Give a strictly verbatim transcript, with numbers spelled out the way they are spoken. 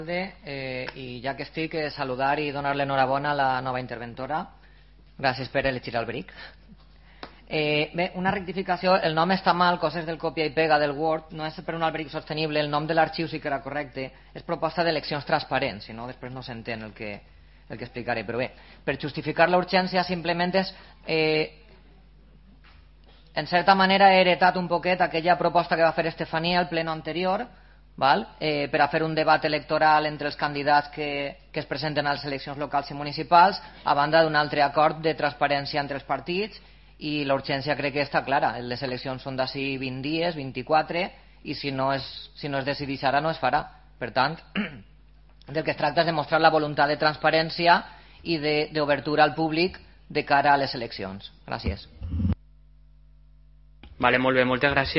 Eh, i ja que estic, eh, saludar i donar l'enhorabona a la nova interventora. Gràcies per elegir el bric. Eh, bé, una rectificació, el nom està mal, coses del copia i pega del Word, no és per un albric sostenible, el nom de l'arxiu sí que era correcte, és proposta d'eleccions transparents, si no després no s'entén el que, el que explicaré, però bé, per justificar la urgència simplement és eh, en certa manera he heretat un poquet aquella proposta que va fer Estefania al pleno anterior, val? Eh, per a fer un debat electoral entre els candidats que, que es presenten a les eleccions locals i municipals, a banda d'un altre acord de transparència entre els partits, i l'urgència crec que està clara. Les eleccions són d'ací vint dies, vint-i-quatre, i si no es, si no es decideix ara no es farà. Per tant, del que es tracta és de mostrar la voluntat de transparència i d'obertura al públic de cara a les eleccions. Gràcies. Vale, molt bé, moltes gràcies.